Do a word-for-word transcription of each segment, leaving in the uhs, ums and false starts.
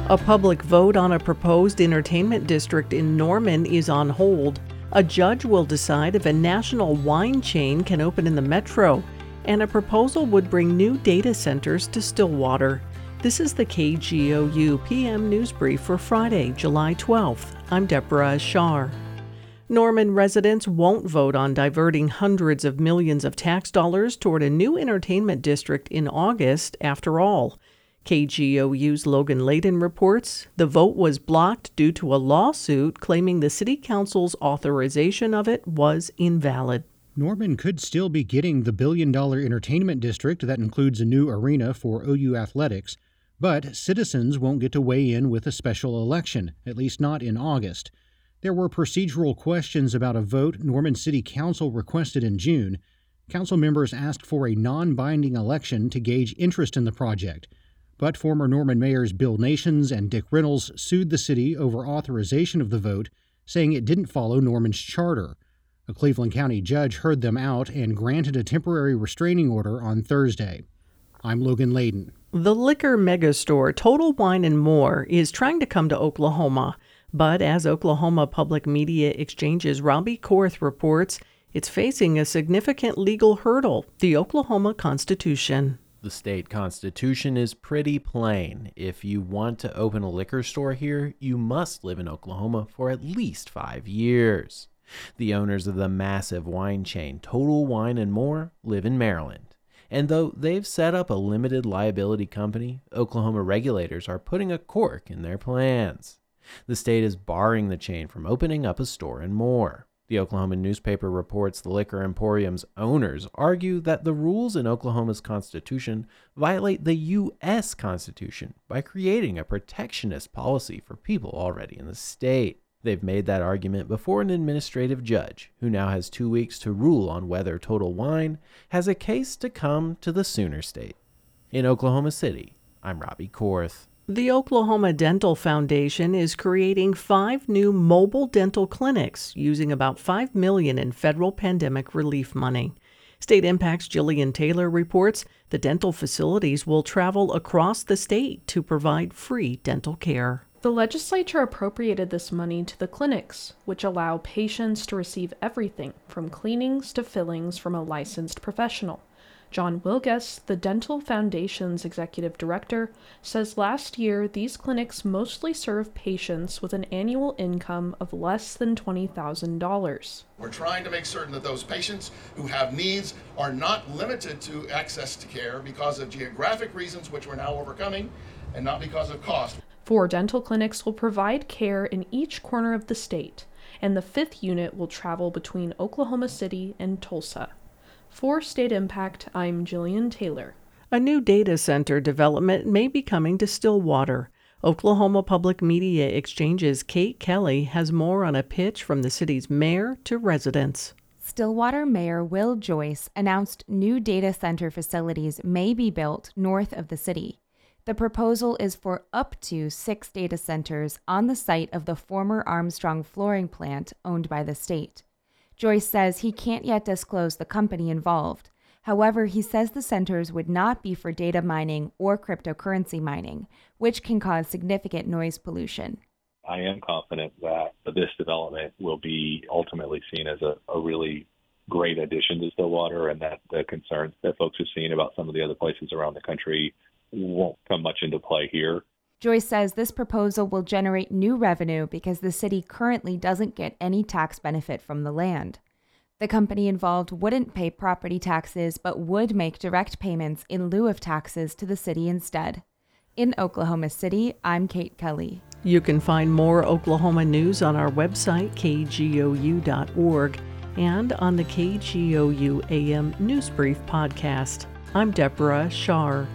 A public vote on a proposed entertainment district in Norman is on hold. A judge will decide if a national wine chain can open in the metro, and a proposal would bring new data centers to Stillwater. This is the K G O U P M News Brief for Friday, July twelfth. I'm Deborah Ashar. Norman residents won't vote on diverting hundreds of millions of tax dollars toward a new entertainment district in August, after all. K G O U's Logan Layden reports the vote was blocked due to a lawsuit claiming the city council's authorization of it was invalid. Norman could still be getting the billion-dollar entertainment district that includes a new arena for O U athletics, but citizens won't get to weigh in with a special election, at least not in August. There were procedural questions about a vote Norman City Council requested in June. Council members asked for a non-binding election to gauge interest in the project. But former Norman mayors Bill Nations and Dick Reynolds sued the city over authorization of the vote, saying it didn't follow Norman's charter. A Cleveland County judge heard them out and granted a temporary restraining order on Thursday. I'm Logan Layden. The liquor megastore Total Wine and More is trying to come to Oklahoma, but as Oklahoma Public Media Exchange's Robbie Korth reports, it's facing a significant legal hurdle, the Oklahoma Constitution. The state constitution is pretty plain. If you want to open a liquor store here, you must live in Oklahoma for at least five years. The owners of the massive wine chain Total Wine and More live in Maryland. And though they've set up a limited liability company, Oklahoma regulators are putting a cork in their plans. The state is barring the chain from opening up a store and more. The Oklahoma newspaper reports the Liquor Emporium's owners argue that the rules in Oklahoma's constitution violate the U S Constitution by creating a protectionist policy for people already in the state. They've made that argument before an administrative judge, who now has two weeks to rule on whether Total Wine has a case to come to the Sooner State. In Oklahoma City, I'm Robbie Korth. The Oklahoma Dental Foundation is creating five new mobile dental clinics using about five million dollars in federal pandemic relief money. State Impact's Jillian Taylor reports the dental facilities will travel across the state to provide free dental care. The legislature appropriated this money to the clinics, which allow patients to receive everything from cleanings to fillings from a licensed professional. John Wilgus, the Dental Foundation's executive director, says last year these clinics mostly serve patients with an annual income of less than twenty thousand dollars. We're trying to make certain that those patients who have needs are not limited to access to care because of geographic reasons, which we're now overcoming, and not because of cost. Four dental clinics will provide care in each corner of the state, and the fifth unit will travel between Oklahoma City and Tulsa. For State Impact, I'm Jillian Taylor. A new data center development may be coming to Stillwater. Oklahoma Public Media Exchange's Kate Kelly has more on a pitch from the city's mayor to residents. Stillwater Mayor Will Joyce announced new data center facilities may be built north of the city. The proposal is for up to six data centers on the site of the former Armstrong flooring plant owned by the state. Joyce says he can't yet disclose the company involved. However, he says the centers would not be for data mining or cryptocurrency mining, which can cause significant noise pollution. I am confident that this development will be ultimately seen as a, a really great addition to Stillwater, and that the concerns that folks have seen about some of the other places around the country won't come much into play here. Joyce says this proposal will generate new revenue because the city currently doesn't get any tax benefit from the land. The company involved wouldn't pay property taxes but would make direct payments in lieu of taxes to the city instead. In Oklahoma City, I'm Kate Kelly. You can find more Oklahoma news on our website, K G O U dot org, and on the K G O U A M News Brief podcast. I'm Deborah Shar.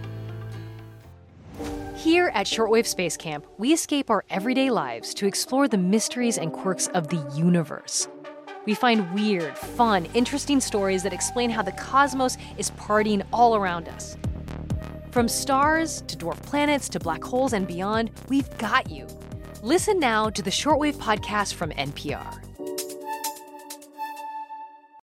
Here at Shortwave Space Camp, we escape our everyday lives to explore the mysteries and quirks of the universe. We find weird, fun, interesting stories that explain how the cosmos is partying all around us. From stars to dwarf planets to black holes and beyond, we've got you. Listen now to the Shortwave podcast from N P R.